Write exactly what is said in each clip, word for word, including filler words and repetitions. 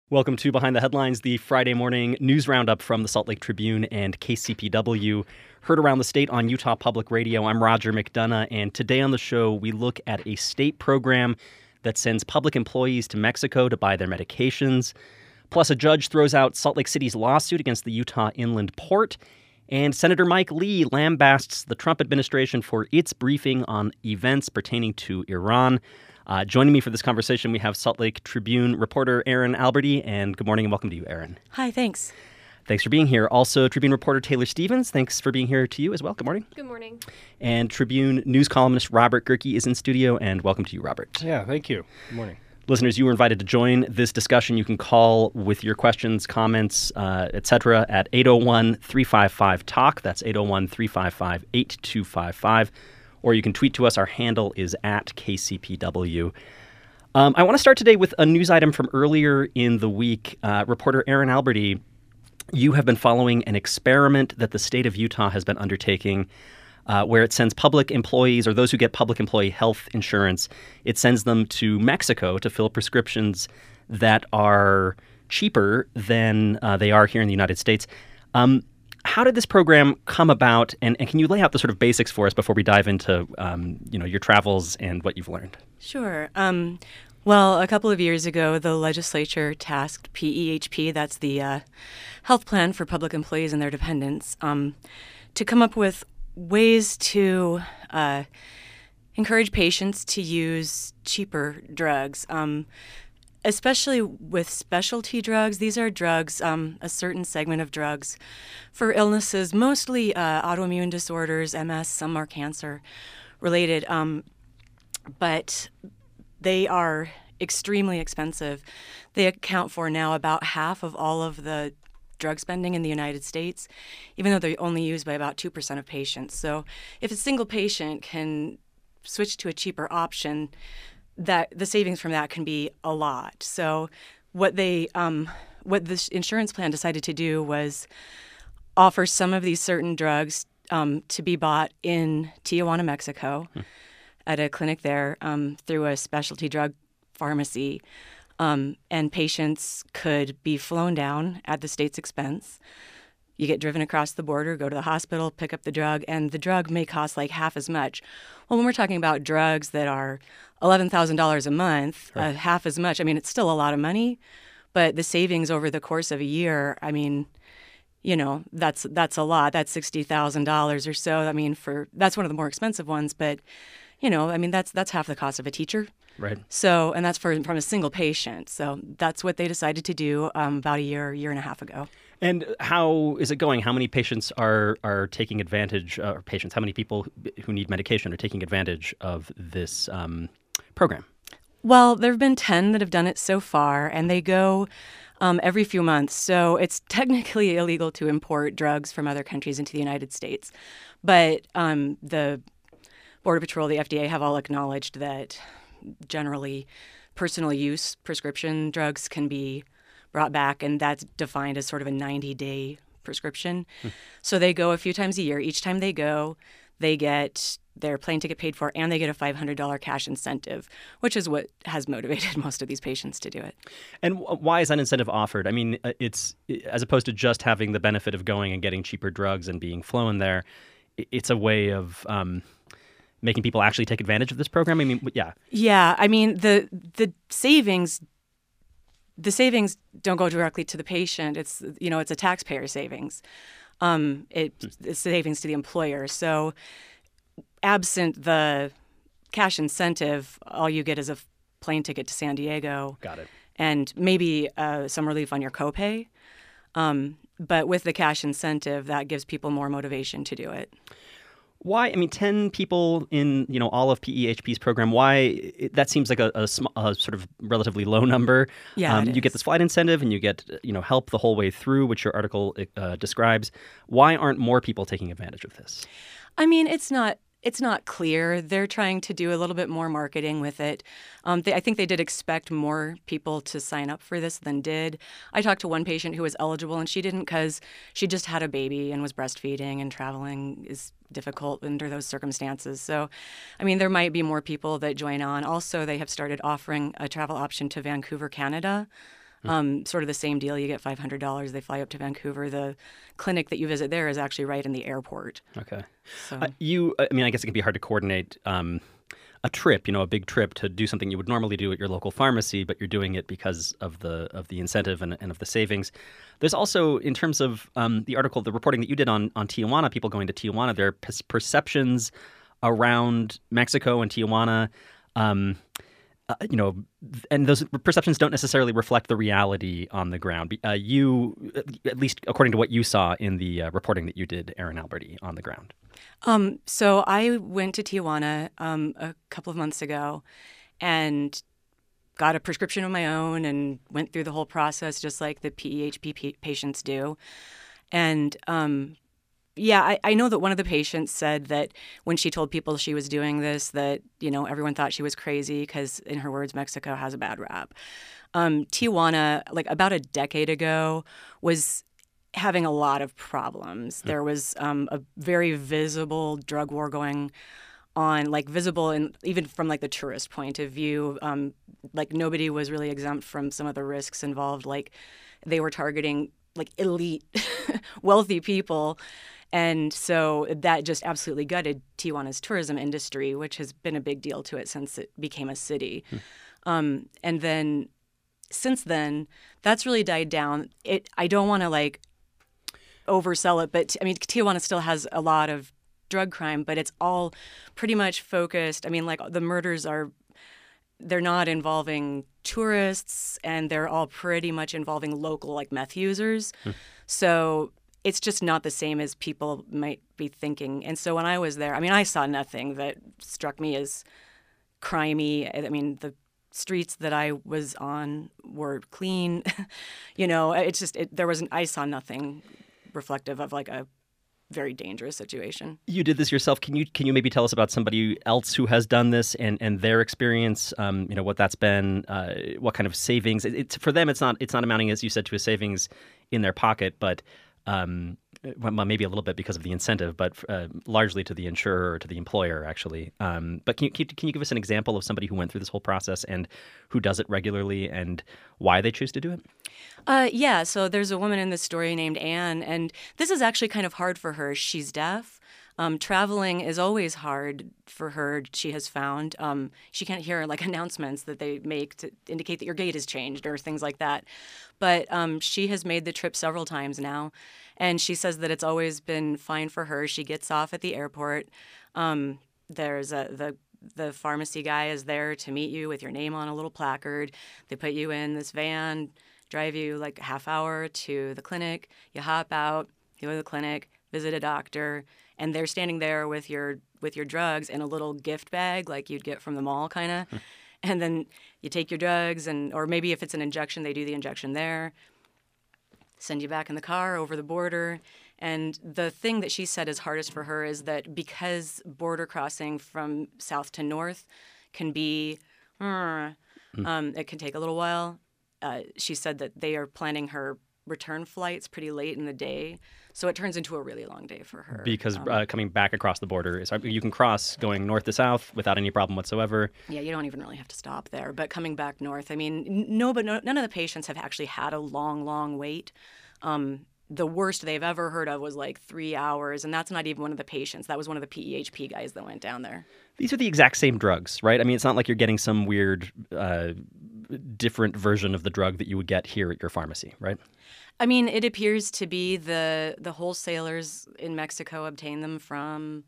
Welcome to Behind the Headlines, the Friday morning news roundup from the Salt Lake Tribune and K C P W. Heard around the state on Utah Public Radio. I'm Roger McDonough, and today on the show, we look at a state program that sends public employees to Mexico to buy their medications. Plus, a judge throws out Salt Lake City's lawsuit against the Utah Inland Port. And Senator Mike Lee lambasts the Trump administration for its briefing on events pertaining to Iran. Uh, joining me for this conversation, we have Salt Lake Tribune reporter Erin Alberty, and good morning and welcome to you, Erin. Hi, thanks. Thanks for being here. Also, Tribune reporter Taylor Stevens, thanks for being here to you as well. Good morning. Good morning. And Tribune news columnist Robert Gerke is in studio, and welcome to you, Robert. Yeah, thank you. Good morning. Listeners, you were invited to join this discussion. You can call with your questions, comments, uh, et cetera at eight oh one, three five five, talk. That's eight oh one, three five five, eight two five five. Or you can tweet to us. Our handle is at K C P W. Um, I want to start today with a news item from earlier in the week. Uh, reporter Erin Alberty, you have been following an experiment that the state of Utah has been undertaking uh, where it sends public employees or those who get public employee health insurance, it sends them to Mexico to fill prescriptions that are cheaper than uh, they are here in the United States. Um, How did this program come about, and, and can you lay out the sort of basics for us before we dive into um, you know, your travels and what you've learned? Sure. Um, well, a couple of years ago, the legislature tasked P E H P, that's the uh, health plan for public employees and their dependents, um, to come up with ways to uh, encourage patients to use cheaper drugs. Um, Especially with specialty drugs. These are drugs, um, a certain segment of drugs for illnesses, mostly uh, autoimmune disorders, M S, some are cancer related, um, but they are extremely expensive. They account for now about half of all of the drug spending in the United States, even though they're only used by about two percent of patients. So if a single patient can switch to a cheaper option, that the savings from that can be a lot. So what they um, what this insurance plan decided to do was offer some of these certain drugs um, to be bought in Tijuana, Mexico, hmm. at a clinic there um, through a specialty drug pharmacy. Um, and patients could be flown down at the state's expense. You get driven across the border, go to the hospital, pick up the drug, and the drug may cost like half as much. Well, when we're talking about drugs that are eleven thousand dollars a month, right. uh, half as much, I mean, it's still a lot of money, but the savings over the course of a year, I mean, you know, that's that's a lot. That's sixty thousand dollars or so. I mean, for that's one of the more expensive ones, but, you know, I mean, that's that's half the cost of a teacher. Right. So, and that's for from a single patient. So that's what they decided to do um, about a year, year and a half ago. And how is it going? How many patients are, are taking advantage, uh, or patients, how many people who need medication are taking advantage of this um, program? Well, there have been ten that have done it so far, and they go um, every few months. So it's technically illegal to import drugs from other countries into the United States. But um, the Border Patrol, the F D A have all acknowledged that generally personal use prescription drugs can be brought back, and that's defined as sort of a ninety-day prescription. Hmm. So they go a few times a year. Each time they go, they get their plane ticket paid for, and they get a five hundred dollars cash incentive, which is what has motivated most of these patients to do it. And why is that incentive offered? I mean, it's as opposed to just having the benefit of going and getting cheaper drugs and being flown there, it's a way of um, making people actually take advantage of this program? I mean, yeah. Yeah, I mean, the the savings... The savings don't go directly to the patient. It's, you know, it's a taxpayer savings. Um, it, it's savings to the employer. So absent the cash incentive, all you get is a plane ticket to San Diego. Got it. And maybe uh, some relief on your copay. Um, but with the cash incentive, that gives people more motivation to do it. Why? I mean, ten people in, you know, all of P E H P's program, why? It, that seems like a, a, sm- a sort of relatively low number. Yeah, um, it You get this flight incentive and you get, you know, help the whole way through, which your article uh, describes. Why aren't more people taking advantage of this? I mean, it's not it's not clear. They're trying to do a little bit more marketing with it. Um, they, I think they did expect more people to sign up for this than did. I talked to one patient who was eligible, and she didn't because she just had a baby and was breastfeeding, and traveling is difficult under those circumstances. So, I mean, there might be more people that join on. Also, they have started offering a travel option to Vancouver, Canada, Um, sort of the same deal. You get five hundred dollars. They fly up to Vancouver. The clinic that you visit there is actually right in the airport. Okay. So. Uh, you, I mean, I guess it can be hard to coordinate um, a trip, you know, a big trip to do something you would normally do at your local pharmacy, but you're doing it because of the of the incentive and, and of the savings. There's also, in terms of um, the article, the reporting that you did on, on Tijuana, people going to Tijuana, there are per- perceptions around Mexico and Tijuana, um, uh, you know, and those perceptions don't necessarily reflect the reality on the ground. Uh, you, at least according to what you saw in the uh, reporting that you did, Erin Alberti, on the ground. Um, so I went to Tijuana um, a couple of months ago and got a prescription of my own and went through the whole process just like the P E H P p- patients do. And um, yeah, I, I know that one of the patients said that when she told people she was doing this, that, you know, everyone thought she was crazy because, in her words, Mexico has a bad rap. Um, Tijuana, like about a decade ago, was having a lot of problems. There was um, a very visible drug war going on, like visible and even from like the tourist point of view. Um, like nobody was really exempt from some of the risks involved. Like they were targeting like elite, wealthy people. And so that just absolutely gutted Tijuana's tourism industry, which has been a big deal to it since it became a city. Hmm. Um, and then since then, that's really died down. It I don't want to like oversell it, but I mean, Tijuana still has a lot of drug crime, but it's all pretty much focused. I mean, like the murders are, they're not involving tourists, and they're all pretty much involving local like meth users. Hmm. So it's just not the same as people might be thinking. And so when I was there, I mean, I saw nothing that struck me as crimey. I mean, the streets that I was on were clean. You know, it's just, it, there wasn't, I saw nothing reflective of like a very dangerous situation. You did this yourself. Can you can you maybe tell us about somebody else who has done this and, and their experience? Um, you know, what that's been, uh, what kind of savings? It, it's for them. It's not it's not amounting, as you said, to a savings in their pocket, but um, well, maybe a little bit because of the incentive, but uh, largely to the insurer or to the employer, actually. Um, but can you, can you give us an example of somebody who went through this whole process and who does it regularly and why they choose to do it? Uh, yeah, so there's a woman in this story named Anne, and this is actually kind of hard for her. She's deaf. Um, traveling is always hard for her, she has found. Um, she can't hear like announcements that they make to indicate that your gate has changed or things like that. But um, she has made the trip several times now, and she says that it's always been fine for her. She gets off at the airport. Um, there's a, the the pharmacy guy is there to meet you with your name on a little placard. They put you in this van, drive you like a half hour to the clinic. You hop out, you go to the clinic, visit a doctor, and they're standing there with your with your drugs in a little gift bag like you'd get from the mall, kind of. Hmm. And then you take your drugs, and or maybe if it's an injection, they do the injection there, send you back in the car over the border. And the thing that she said is hardest for her is that because border crossing from south to north can be, uh, hmm. um, it can take a little while. Uh, she said that they are planning her return flights pretty late in the day, so it turns into a really long day for her. Because um, uh, coming back across the border is you can cross going north to south without any problem whatsoever. Yeah, you don't even really have to stop there. But coming back north, I mean, no, but no, none of the patients have actually had a long, long wait. Um, the worst they've ever heard of was like three hours, and that's not even one of the patients. That was one of the P E H P guys that went down there. These are the exact same drugs, right? I mean, it's not like you're getting some weird, uh, different version of the drug that you would get here at your pharmacy, right? I mean, it appears to be the the wholesalers in Mexico obtain them from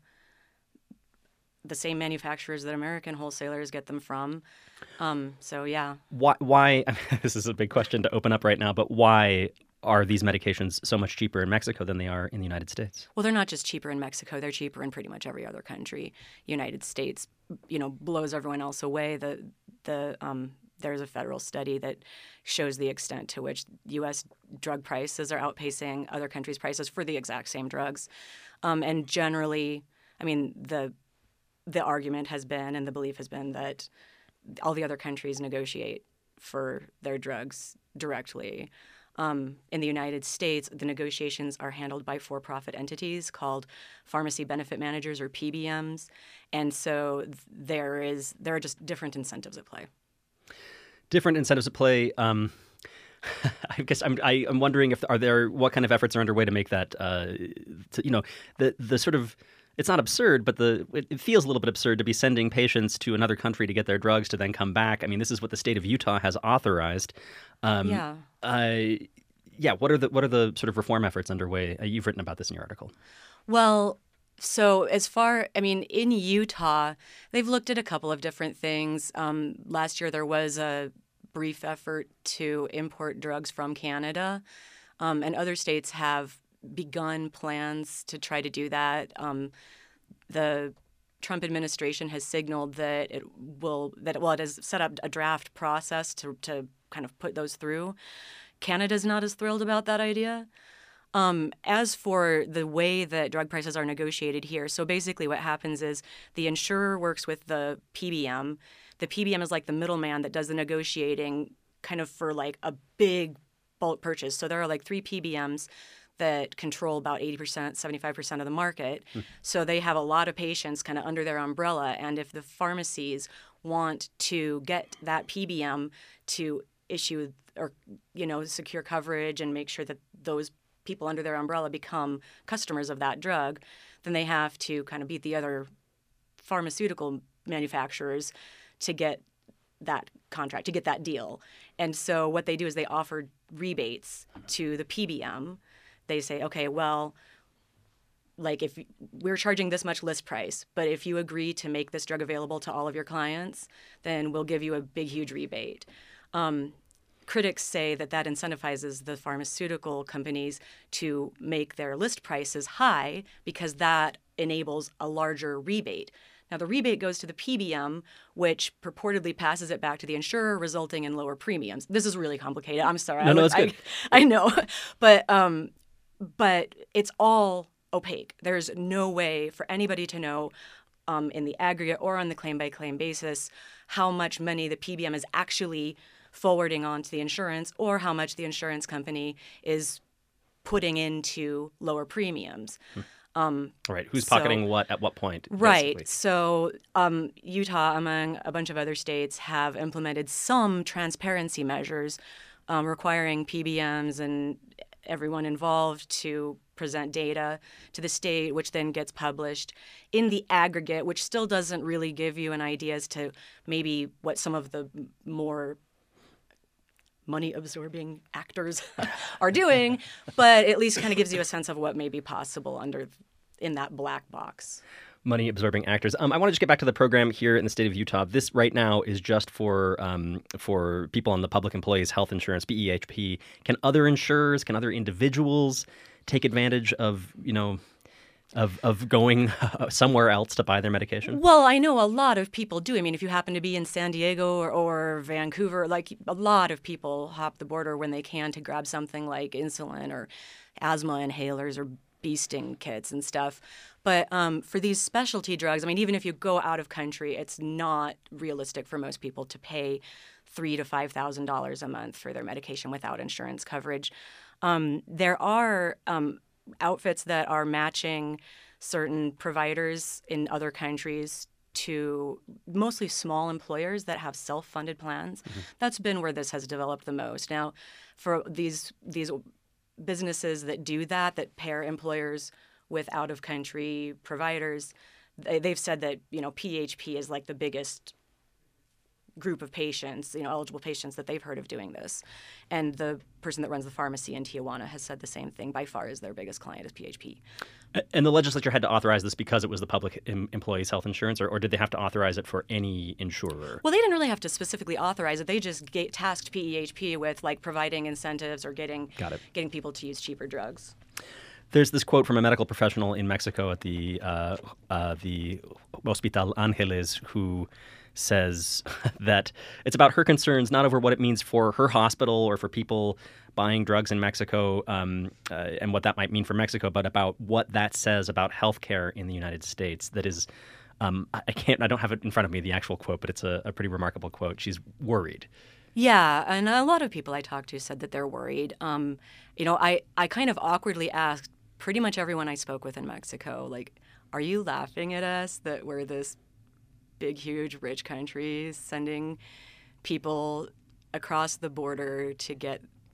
the same manufacturers that American wholesalers get them from. Um, so, yeah. Why? Why? I mean, this is a big question to open up right now, but why are these medications so much cheaper in Mexico than they are in the United States? Well, they're not just cheaper in Mexico. They're cheaper in pretty much every other country. United States, you know, blows everyone else away. The the um, there's a federal study that shows the extent to which U S drug prices are outpacing other countries' prices for the exact same drugs. Um, and generally, I mean, the the argument has been and the belief has been that all the other countries negotiate for their drugs directly. Um, in the United States, the negotiations are handled by for-profit entities called pharmacy benefit managers, or P B Ms, and so there is there are just different incentives at play. Different incentives at play. Um, I guess I'm I, I'm wondering if are there what kind of efforts are underway to make that uh, to, you know the the sort of it's not absurd, but the it, it feels a little bit absurd to be sending patients to another country to get their drugs to then come back. I mean, this is what the state of Utah has authorized. Um, yeah. Uh, yeah. What are the what are the sort of reform efforts underway? Uh, you've written about this in your article. Well, so as far, I mean, in Utah, they've looked at a couple of different things. Um, last year, there was a brief effort to import drugs from Canada, um, and other states have begun plans to try to do that. Um, the Trump administration has signaled that it will that well, it has set up a draft process to to kind of put those through. Canada's not as thrilled about that idea. Um, as for the way that drug prices are negotiated here, so basically what happens is the insurer works with the P B M. The P B M is like the middleman that does the negotiating kind of for like a big bulk purchase. So there are like three P B Ms that control about eighty percent, seventy-five percent of the market. Mm. So they have a lot of patients kind of under their umbrella. And if the pharmacies want to get that P B M to issue or, you know, secure coverage and make sure that those people under their umbrella become customers of that drug, then they have to kind of beat the other pharmaceutical manufacturers to get that contract, to get that deal. And so what they do is they offer rebates to the P B M. They say, okay, well, like if we're charging this much list price, but if you agree to make this drug available to all of your clients, then we'll give you a big, huge rebate. Um, critics say that that incentivizes the pharmaceutical companies to make their list prices high because that enables a larger rebate. Now, the rebate goes to the P B M, which purportedly passes it back to the insurer, resulting in lower premiums. This is really complicated. I'm sorry. No, I, no, it's good. I, I know. But um, but it's all opaque. There's no way for anybody to know um, in the aggregate or on the claim-by-claim basis how much money the P B M is actually forwarding on to the insurance or how much the insurance company is putting into lower premiums. Hmm. Um, right. Who's so, pocketing what at what point? Right. Basically. So um, Utah, among a bunch of other states, have implemented some transparency measures um, requiring P B Ms and everyone involved to present data to the state, which then gets published in the aggregate, which still doesn't really give you an idea as to maybe what some of the more money-absorbing actors are doing, but at least kind of gives you a sense of what may be possible under in that black box. Money-absorbing actors. Um, I want to just get back to the program here in the state of Utah. This right now is just for um, for people on the Public Employees Health Insurance, P E H P. Can other insurers, can other individuals take advantage of, you know, of of going somewhere else to buy their medication? Well, I know a lot of people do. I mean, if you happen to be in San Diego or, or Vancouver, like a lot of people hop the border when they can to grab something like insulin or asthma inhalers or bee sting kits and stuff. But um, for these specialty drugs, I mean, even if you go out of country, it's not realistic for most people to pay three to five thousand dollars a month for their medication without insurance coverage. Um, there are um, outfits that are matching certain providers in other countries to mostly small employers that have self-funded plans. Mm-hmm. That's been where this has developed the most. Now, for these these businesses that do that, that pair employers with out-of-country providers, they've said that, you know, P H P is like the biggest group of patients, you know, eligible patients that they've heard of doing this. And the person that runs the pharmacy in Tijuana has said the same thing. By far is their biggest client is P H P. And the legislature had to authorize this because it was the Public em- Employees Health Insurance, or, or did they have to authorize it for any insurer? Well, they didn't really have to specifically authorize it. They just get, tasked P E H P with like providing incentives or getting Got it. getting people to use cheaper drugs. There's this quote from a medical professional in Mexico at the uh, uh, the Hospital Angeles who says that it's about her concerns, not over what it means for her hospital or for people buying drugs in Mexico um, uh, and what that might mean for Mexico, but about what that says about healthcare in the United States. That is, um, I can't, I don't have it in front of me, the actual quote, but it's a, a pretty remarkable quote. She's worried. Yeah, and a lot of people I talked to said that they're worried. Um, you know, I, I kind of awkwardly asked pretty much everyone I spoke with in Mexico, like, are you laughing at us that we're this big, huge, rich country sending people across the border to get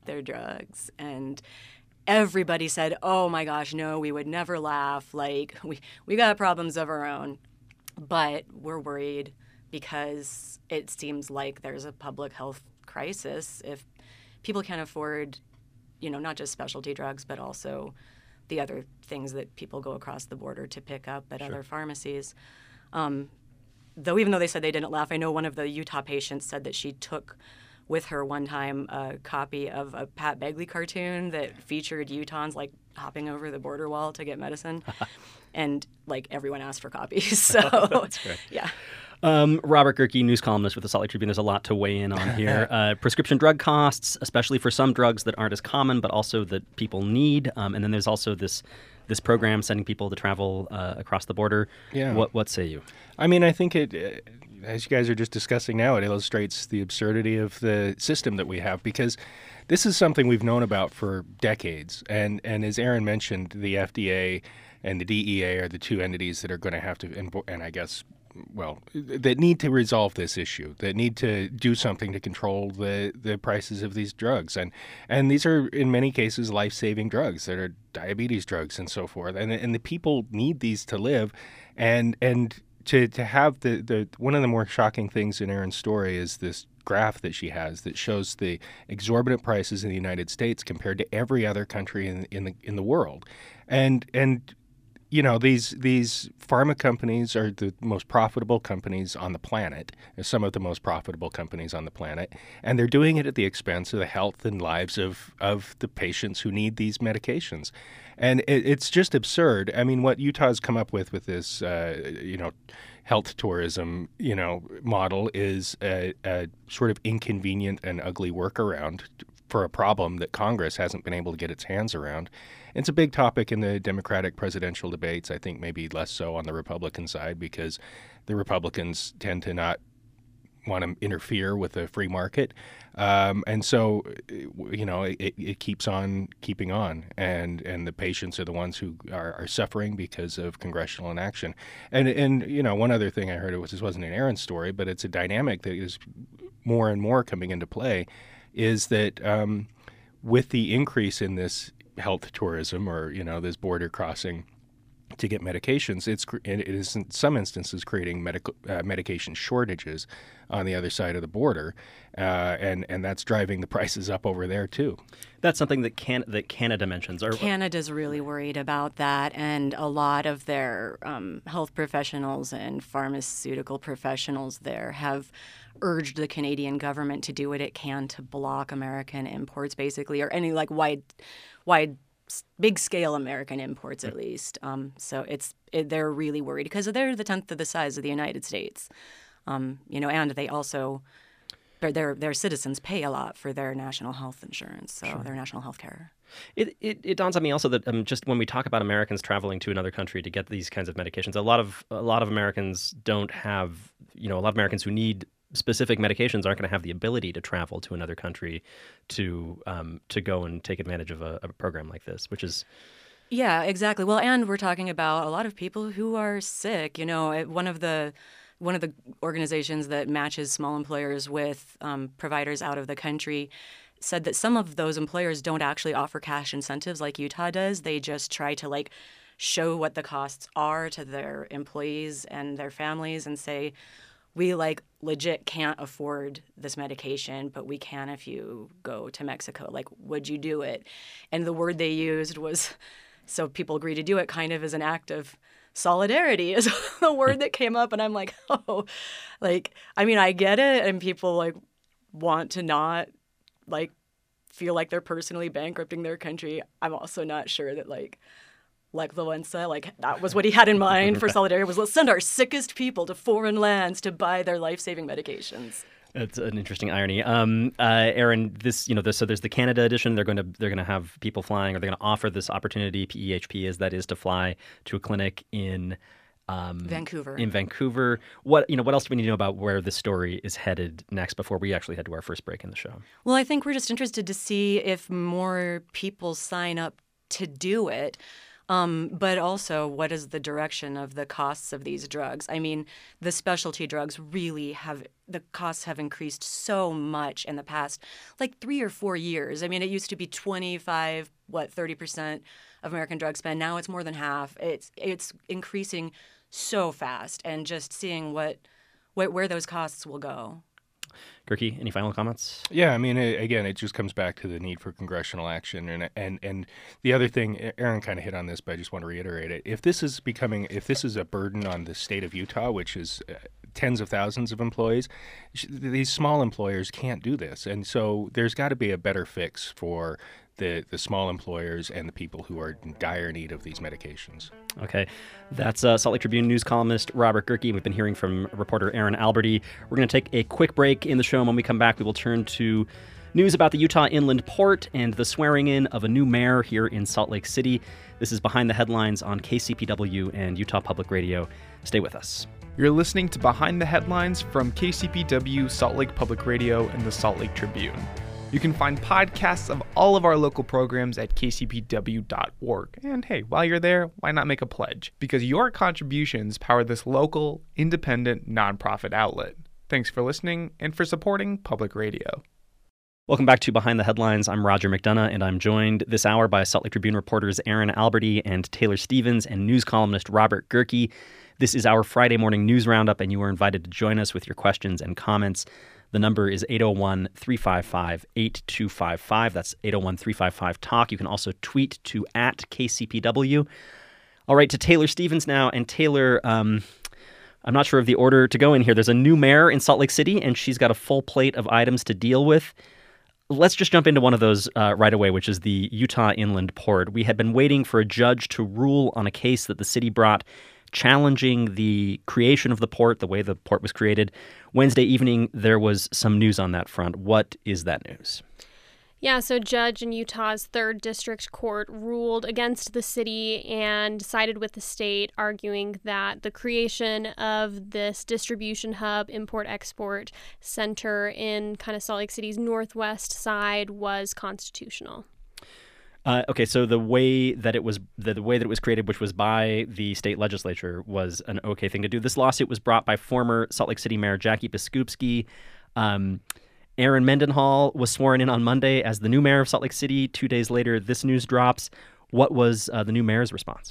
their drugs. And everybody said, oh my gosh, no, we would never laugh. Like, we, we got problems of our own. But we're worried because it seems like there's a public health crisis if people can't afford, you know, not just specialty drugs, but also the other things that people go across the border to pick up at sure. other pharmacies. Um, though even though they said they didn't laugh, I know one of the Utah patients said that she took with her one time a copy of a Pat Begley cartoon that featured Utahns like hopping over the border wall to get medicine. And like everyone asked for copies. So That's great. Yeah. Um, Robert Gehrke, news columnist with the Salt Lake Tribune. There's a lot to weigh in on here. Uh, prescription drug costs, especially for some drugs that aren't as common, but also that people need. Um, and then there's also this this program sending people to travel uh, across the border. Yeah. What what say you? I mean, I think it, uh, as you guys are just discussing now, it illustrates the absurdity of the system that we have, because this is something we've known about for decades. And and as Aaron mentioned, the F D A and the D E A are the two entities that are going to have to, and, and I guess, well, that need to resolve this issue, that need to do something to control the, the prices of these drugs. And and these are, in many cases, life-saving drugs that are diabetes drugs and so forth. And and the people need these to live. And and to, to have the, the, one of the more shocking things in Erin's story is this graph that she has that shows the exorbitant prices in the United States compared to every other country in, in the in the world. And and you know, these these pharma companies are the most profitable companies on the planet. They're some of the most profitable companies on the planet, and they're doing it at the expense of the health and lives of, of the patients who need these medications. And it, it's just absurd. I mean, what Utah's come up with with this, uh, you know, health tourism, you know, model is a, a sort of inconvenient and ugly workaround for a problem that Congress hasn't been able to get its hands around. It's a big topic in the Democratic presidential debates. I think maybe less so on the Republican side, because the Republicans tend to not want to interfere with the free market. Um, and so, you know, it, it keeps on keeping on. And, and the patients are the ones who are, are suffering because of congressional inaction. And, and, you know, one other thing I heard, it was, this wasn't an Aaron story, but it's a dynamic that is more and more coming into play, is that um, with the increase in this health tourism, or, you know, this border crossing to get medications, it's it is in some instances creating medical uh, medication shortages on the other side of the border, uh, and and that's driving the prices up over there too. That's something that can that Canada mentions. Or, Canada's really worried about that, and a lot of their um, health professionals and pharmaceutical professionals there have urged the Canadian government to do what it can to block American imports, basically, or any like wide, wide, big scale American imports at least. Um, so it's it, they're really worried because they're the tenth of the size of the United States, um, you know, and they also their their citizens pay a lot for their national health insurance, so sure. their national health care. It, it it dawns on me also that um, just when we talk about Americans traveling to another country to get these kinds of medications, a lot of a lot of Americans don't have, you know, a lot of Americans who need specific medications aren't going to have the ability to travel to another country to um, to go and take advantage of a, of a program like this, which is... Yeah, exactly. Well, and we're talking about a lot of people who are sick. You know, one of the one of the organizations that matches small employers with um, providers out of the country said that some of those employers don't actually offer cash incentives like Utah does. They just try to like show what the costs are to their employees and their families and say, we like legit can't afford this medication, but we can if you go to Mexico. Like, would you do it? And the word they used was, so people agree to do it kind of as an act of solidarity is the word that came up. And I'm like, oh, like, I mean, I get it. And people like want to not like feel like they're personally bankrupting their country. I'm also not sure that like, Lech Walesa, like that was what he had in mind for solidarity, was let's send our sickest people to foreign lands to buy their life-saving medications. That's an interesting irony. Um, uh, Aaron, this, you know, this, so there's the Canada edition. They're going to they're going to have people flying, or they're going to offer this opportunity, P E H P, as that is, to fly to a clinic in um, Vancouver. In Vancouver, what you know, what else do we need to know about where this story is headed next before we actually head to our first break in the show? Well, I think we're just interested to see if more people sign up to do it. Um, but also, what is the direction of the costs of these drugs? I mean, the specialty drugs really have, the costs have increased so much in the past, like three or four years. I mean, it used to be twenty-five, what, thirty percent of American drug spend. Now it's more than half. It's it's increasing so fast, and just seeing what, what where those costs will go. Gerke, any final comments? Yeah, I mean, it, again, it just comes back to the need for congressional action, and and and the other thing, Aaron kind of hit on this, but I just want to reiterate it. If this is becoming, if this is a burden on the state of Utah, which is uh, tens of thousands of employees, sh- these small employers can't do this, and so there's got to be a better fix for the the small employers and the people who are in dire need of these medications. Okay, that's uh, Salt Lake Tribune news columnist Robert Gerke. We've been hearing from reporter Aaron Alberty. We're going to take a quick break in the show, and when we come back, we will turn to news about the Utah Inland Port and the swearing in of a new mayor here in Salt Lake City. This is Behind the Headlines on K C P W and Utah Public Radio. Stay with us. You're listening to Behind the Headlines from K C P W, Salt Lake Public Radio, and the Salt Lake Tribune. You can find podcasts of all of our local programs at k c p w dot org. And hey, while you're there, why not make a pledge? Because your contributions power this local, independent, nonprofit outlet. Thanks for listening and for supporting public radio. Welcome back to Behind the Headlines. I'm Roger McDonough, and I'm joined this hour by Salt Lake Tribune reporters Aaron Alberty and Taylor Stevens and news columnist Robert Gerke. This is our Friday morning news roundup, and you are invited to join us with your questions and comments. The number is eight oh one, three five five, eight two five five. That's eight oh one, three five five, talk. You can also tweet to at K C P W. All right, to Taylor Stevens now. And Taylor, um, I'm not sure of the order to go in here. There's a new mayor in Salt Lake City, and she's got a full plate of items to deal with. Let's just jump into one of those uh, right away, which is the Utah Inland Port. We had been waiting for a judge to rule on a case that the city brought challenging the creation of the port, the way the port was created. Wednesday evening, there was some news on that front. What is that news? Yeah, so judge in Utah's third District Court ruled against the city and sided with the state, arguing that the creation of this distribution hub, import-export center in kind of Salt Lake City's northwest side was constitutional. Uh, okay, so the way that it was the, the way that it was created, which was by the state legislature, was an okay thing to do. This lawsuit was brought by former Salt Lake City Mayor Jackie Biskupski. Um, Aaron Mendenhall was sworn in on Monday as the new mayor of Salt Lake City. Two days later, this news drops. What was uh, the new mayor's response?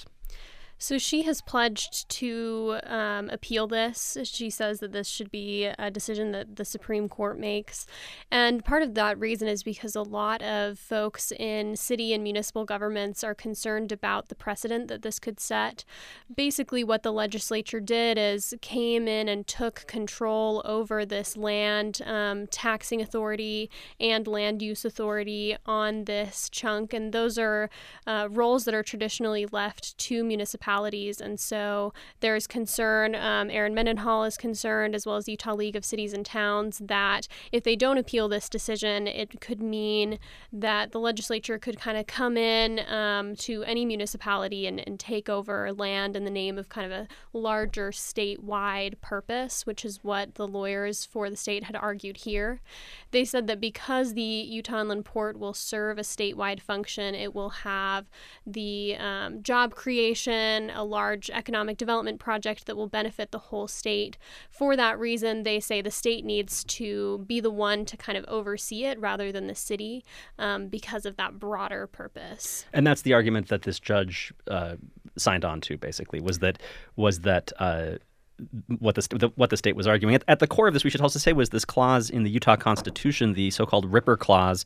So she has pledged to um, appeal this. She says that this should be a decision that the Supreme Court makes. And part of that reason is because a lot of folks in city and municipal governments are concerned about the precedent that this could set. Basically, what the legislature did is came in and took control over this land um, taxing authority and land use authority on this chunk. And those are uh, roles that are traditionally left to municipalities. And so there's concern, um, Aaron Mendenhall is concerned, as well as the Utah League of Cities and Towns, that if they don't appeal this decision, it could mean that the legislature could kind of come in um, to any municipality and, and take over land in the name of kind of a larger statewide purpose, which is what the lawyers for the state had argued here. They said that because the Utah Inland Port will serve a statewide function, it will have the um, job creation, a large economic development project that will benefit the whole state. For that reason, they say the state needs to be the one to kind of oversee it rather than the city um, because of that broader purpose. And that's the argument that this judge uh, signed on to, basically, was that was that uh, what the, the what the state was arguing. At, at the core of this, we should also say, was this clause in the Utah Constitution, the so-called Ripper Clause,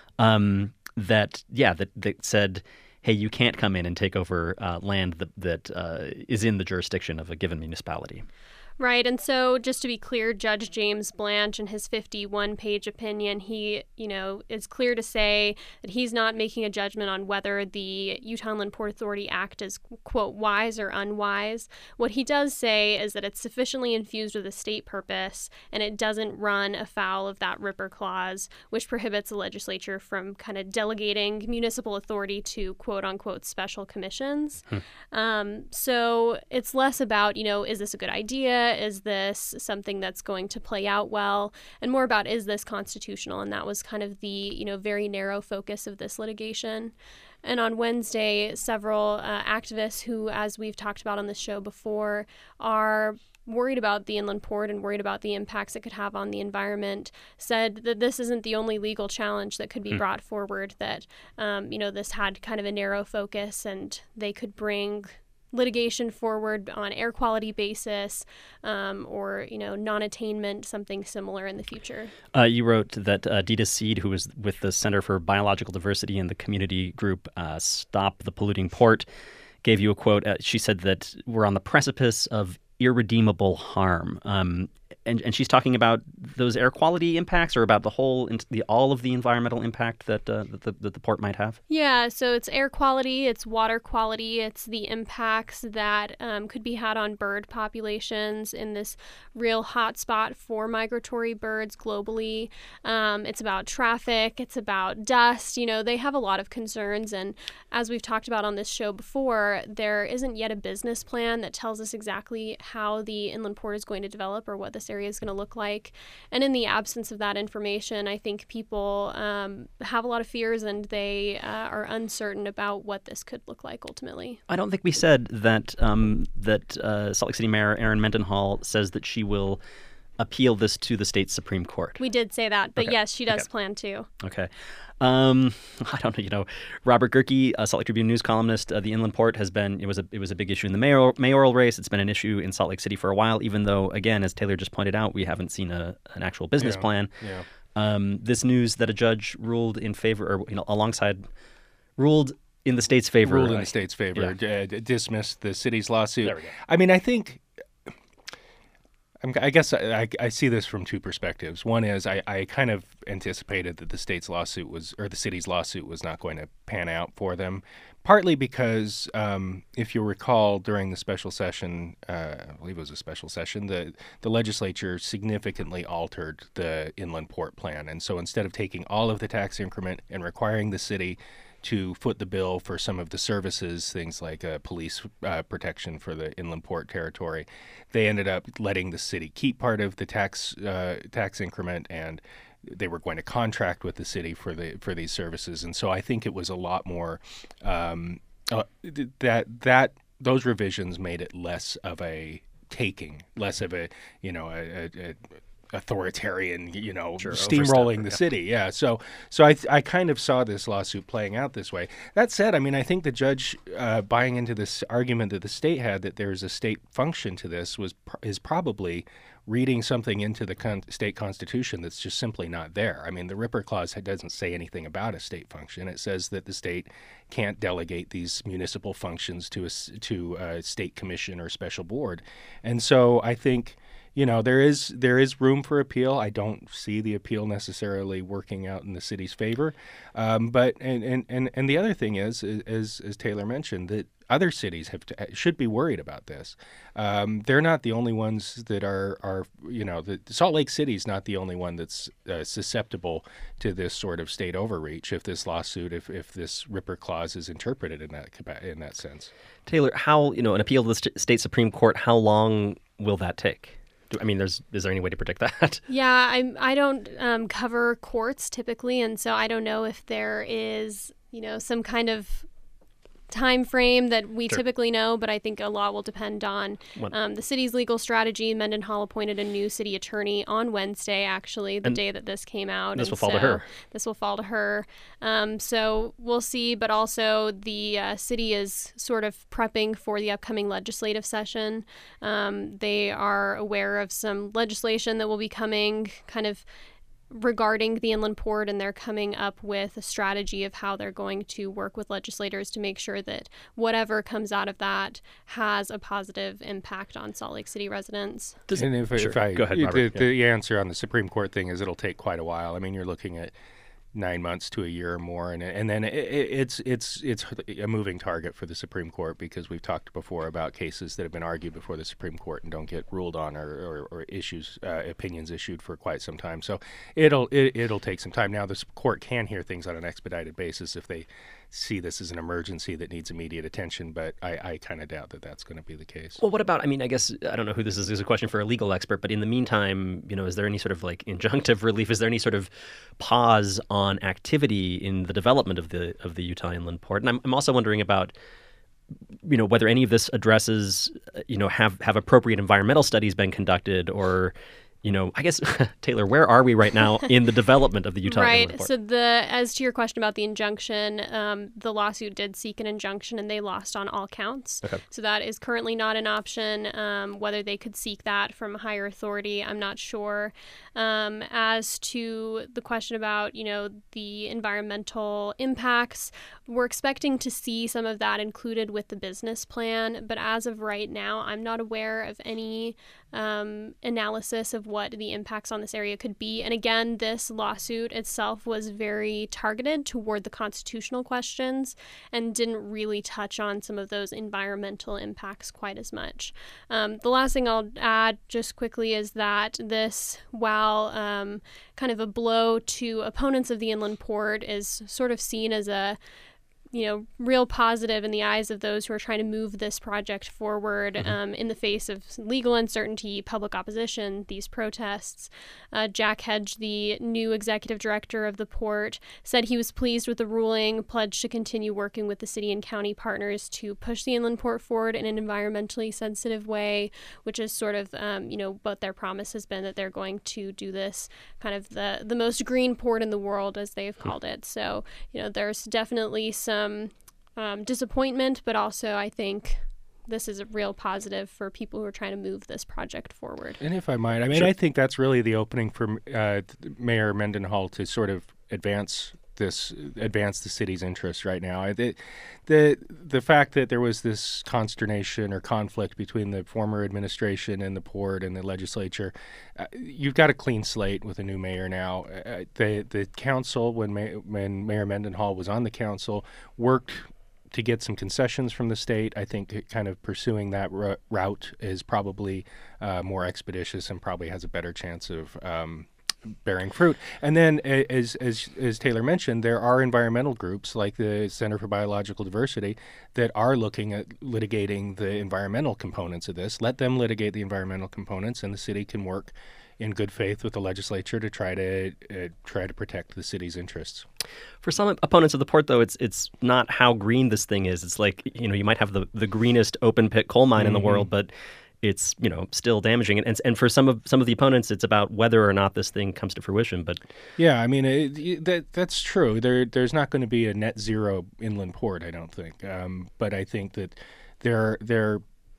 um, that, yeah, that, that said, hey, you can't come in and take over uh, land that, that uh, is in the jurisdiction of a given municipality. Right. And so just to be clear, Judge James Blanche, in his fifty-one page opinion, he, you know, is clear to say that he's not making a judgment on whether the Utah Inland Port Authority Act is, quote, wise or unwise. What he does say is that it's sufficiently infused with a state purpose and it doesn't run afoul of that Ripper Clause, which prohibits the legislature from kind of delegating municipal authority to, quote unquote, special commissions. Hmm. Um, so it's less about, you know, is this a good idea? idea? Is this something that's going to play out well? And more about, is this constitutional? And that was kind of the, you know, very narrow focus of this litigation. And on Wednesday, several uh, activists who, as we've talked about on this show before, are worried about the inland port and worried about the impacts it could have on the environment, said that this isn't the only legal challenge that could be mm. brought forward, that, um, you know, this had kind of a narrow focus and they could bring litigation forward on air quality basis um, or, you know, non-attainment, something similar in the future. Uh, you wrote that uh, Dita Seed, who was with the Center for Biological Diversity and the community group uh, Stop the Polluting Port, gave you a quote. Uh, she said that we're on the precipice of irredeemable harm. Um, and, and she's talking about those air quality impacts, or about the whole, the all of the environmental impact that, uh, that, the, that the port might have? Yeah, so it's air quality, it's water quality, it's the impacts that um, could be had on bird populations in this real hotspot for migratory birds globally. Um, it's about traffic, it's about dust. You know, they have a lot of concerns. And as we've talked about on this show before, there isn't yet a business plan that tells us exactly how the inland port is going to develop or what this area is going to look like. And in the absence of that information, I think people um, have a lot of fears and they uh, are uncertain about what this could look like ultimately. I don't think we said that um, that uh, Salt Lake City Mayor Erin Mendenhall says that she will appeal this to the state Supreme Court. We did say that, but okay. yes, she does okay. plan to. Okay. Um, I don't know. You know, Robert Gerke, a Salt Lake Tribune news columnist, uh, the inland port has been it was a it was a big issue in the mayor, mayoral race. It's been an issue in Salt Lake City for a while, even though, again, as Taylor just pointed out, we haven't seen a an actual business yeah. plan. Yeah. Um, this news that a judge ruled in favor, or you know, alongside, ruled in the state's favor. Ruled in the state's favor. Yeah. Uh, dismissed the city's lawsuit. There we go. I mean, I think. I guess I, I see this from two perspectives. One is I, I kind of anticipated that the state's lawsuit was, or the city's lawsuit was not going to pan out for them, partly because um, if you'll recall during the special session, uh, I believe it was a special session, the, the legislature significantly altered the inland port plan. And so instead of taking all of the tax increment and requiring the city to foot the bill for some of the services, things like uh, police uh, protection for the inland port territory, they ended up letting the city keep part of the tax uh, tax increment, and they were going to contract with the city for the for these services. And so I think it was a lot more um, uh, that that those revisions made it less of a taking, less of a you know a, a, a authoritarian, you know, sure, steamrolling the yeah. city. Yeah. So, so I, I kind of saw this lawsuit playing out this way. That said, I mean, I think the judge uh, buying into this argument that the state had that there's a state function to this was is probably reading something into the con- state constitution that's just simply not there. I mean, the Ripper Clause doesn't say anything about a state function. It says that the state can't delegate these municipal functions to a, to a state commission or special board. And so I think, you know, there is there is room for appeal. I don't see the appeal necessarily working out in the city's favor. Um, but and, and, and, and the other thing is, is, as Taylor mentioned, that other cities have to, should be worried about this. Um, they're not the only ones that are, are you know, the, Salt Lake City is not the only one that's uh, susceptible to this sort of state overreach if this lawsuit, if, if this Ripper Clause is interpreted in that in that sense. Taylor, how, you know, an appeal to the st- state Supreme Court, how long will that take? I mean, there's is there any way to predict that? Yeah, I I don't um, cover courts typically, and so I don't know if there is, you know, some kind of time frame that we sure. typically know, but I think a lot will depend on um, the city's legal strategy. Mendenhall appointed a new city attorney on Wednesday, actually, the and day that this came out. This and will fall so to her. This will fall to her. Um, so we'll see, but also the uh, city is sort of prepping for the upcoming legislative session. Um, they are aware of some legislation that will be coming kind of regarding the inland port, and they're coming up with a strategy of how they're going to work with legislators to make sure that whatever comes out of that has a positive impact on Salt Lake City residents. Does, and if, sure. if I go ahead, Robert. The, the answer on the Supreme Court thing is it'll take quite a while. I mean, you're looking at nine months to a year or more, and and then it, it's it's it's a moving target for the Supreme Court, because we've talked before about cases that have been argued before the Supreme Court and don't get ruled on, or or, or issues uh, opinions issued for quite some time. So it'll it, it'll take some time. Now the court can hear things on an expedited basis if they see this as an emergency that needs immediate attention, but I, I kind of doubt that that's going to be the case. Well, what about, I mean, I guess, I don't know who this is, this is a question for a legal expert, but in the meantime, you know, is there any sort of like injunctive relief? Is there any sort of pause on activity in the development of the of the Utah Inland Port? And I'm, I'm also wondering about, you know, whether any of this addresses, you know, have, have appropriate environmental studies been conducted, or, you know, I guess, Taylor, where are we right now in the development of the Utah right. Inland Port? So the as to your question about the injunction, um, the lawsuit did seek an injunction, and they lost on all counts. Okay. So that is currently not an option. Um, whether they could seek that from a higher authority, I'm not sure. Um, as to the question about, you know, the environmental impacts, we're expecting to see some of that included with the business plan. But as of right now, I'm not aware of any um, analysis of what the impacts on this area could be. And again, this lawsuit itself was very targeted toward the constitutional questions and didn't really touch on some of those environmental impacts quite as much. Um, the last thing I'll add just quickly is that this, while um, kind of a blow to opponents of the inland port, is sort of seen as a you know, real positive in the eyes of those who are trying to move this project forward mm-hmm. um, in the face of legal uncertainty, public opposition, these protests. Uh, Jack Hedge, the new executive director of the port, said he was pleased with the ruling, pledged to continue working with the city and county partners to push the inland port forward in an environmentally sensitive way, which is sort of, um, you know, what their promise has been, that they're going to do this kind of the, the most green port in the world, as they've called it. So, you know, there's definitely some Um, um, disappointment, but also I think this is a real positive for people who are trying to move this project forward. And if I might, I mean, sure. I think that's really the opening for uh, Mayor Mendenhall to sort of advance this, advance the city's interests right now. The, the the fact that there was this consternation or conflict between the former administration and the port and the legislature, uh, you've got a clean slate with a new mayor now. Uh, the the council, when May, when Mayor Mendenhall was on the council, worked to get some concessions from the state. I think kind of pursuing that r- route is probably uh, more expeditious and probably has a better chance of um, bearing fruit. And then, as as as Taylor mentioned, there are environmental groups like the Center for Biological Diversity that are looking at litigating the environmental components of this. Let them litigate the environmental components, and the city can work in good faith with the legislature to try to uh, try to protect the city's interests. For some opponents of the port, though, it's it's not how green this thing is. It's like, you know, you might have the, the greenest open pit coal mine mm-hmm. in the world, but it's, you know, still damaging. And and for some of some of the opponents, it's about whether or not this thing comes to fruition. But yeah, I mean, it, that that's true. There there's not going to be a net zero inland port, I don't think. Um, but I think that there there.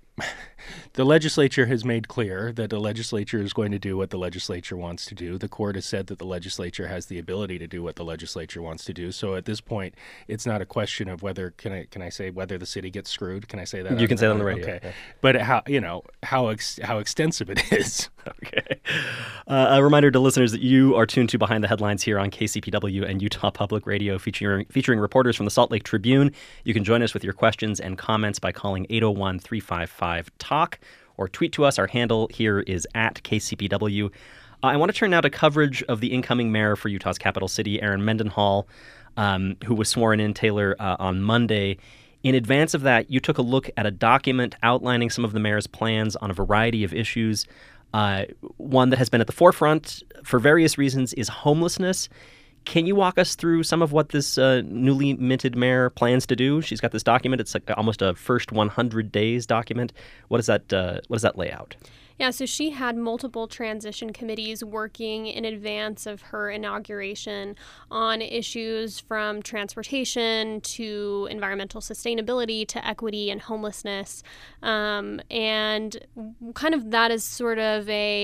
The legislature has made clear that the legislature is going to do what the legislature wants to do. The court has said that the legislature has the ability to do what the legislature wants to do. So at this point, it's not a question of whether, can I can I say whether the city gets screwed? Can I say that? You can say that on the radio. Okay. Yeah. But how, you know, how ex, how extensive it is. Okay. Uh, a reminder to listeners that you are tuned to Behind the Headlines here on K C P W and Utah Public Radio, featuring featuring reporters from the Salt Lake Tribune. You can join us with your questions and comments by calling eight oh one, three five five, talk or tweet to us. Our handle here is at K C P W. Uh, I want to turn now to coverage of the incoming mayor for Utah's capital city, Erin Mendenhall, um, who was sworn in, Taylor, uh, on Monday. In advance of that, you took a look at a document outlining some of the mayor's plans on a variety of issues. Uh, one that has been at the forefront for various reasons is homelessness. Can you walk us through some of what this uh, newly minted mayor plans to do? She's got this document. It's like almost a first one hundred days document. What does that uh, what does that lay out? Yeah, so she had multiple transition committees working in advance of her inauguration on issues from transportation to environmental sustainability to equity and homelessness. Um, and kind of that is sort of a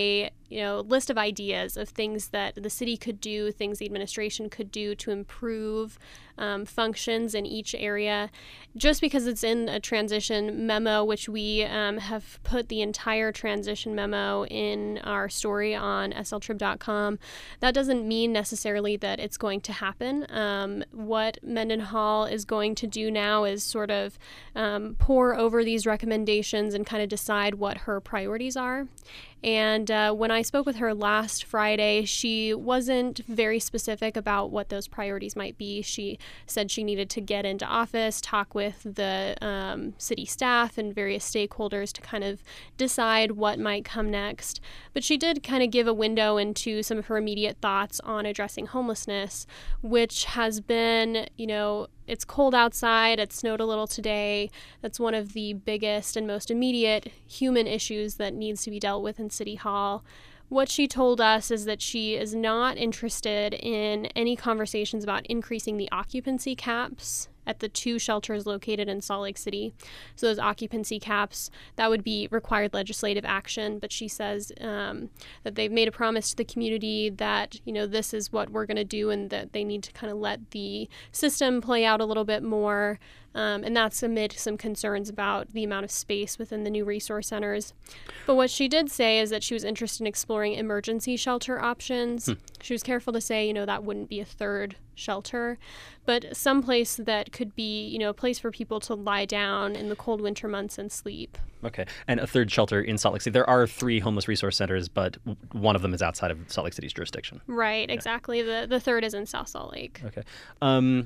you know, list of ideas of things that the city could do, things the administration could do to improve um, functions in each area. Just because it's in a transition memo, which we um, have put the entire transition memo in our story on S L trib dot com, that doesn't mean necessarily that it's going to happen. Um, what Mendenhall is going to do now is sort of um, pour over these recommendations and kind of decide what her priorities are. And uh, when I spoke with her last Friday, she wasn't very specific about what those priorities might be. She said she needed to get into office, talk with the um, city staff and various stakeholders to kind of decide what might come next. But she did kind of give a window into some of her immediate thoughts on addressing homelessness, which has been, you know, it's cold outside, it snowed a little today. That's one of the biggest and most immediate human issues that needs to be dealt with in City Hall. What she told us is that she is not interested in any conversations about increasing the occupancy caps at the two shelters located in Salt Lake City. So those occupancy caps, that would be required legislative action. But she says um, that they've made a promise to the community that, you know, this is what we're going to do and that they need to kind of let the system play out a little bit more. Um, and that's amid some concerns about the amount of space within the new resource centers. But what she did say is that she was interested in exploring emergency shelter options. Hmm. She was careful to say, you know, that wouldn't be a third shelter, but some place that could be, you know, a place for people to lie down in the cold winter months and sleep. Okay. And a third shelter in Salt Lake City. There are three homeless resource centers, but one of them is outside of Salt Lake City's jurisdiction. Right, yeah. Exactly. The the third is in South Salt Lake. Okay. Um,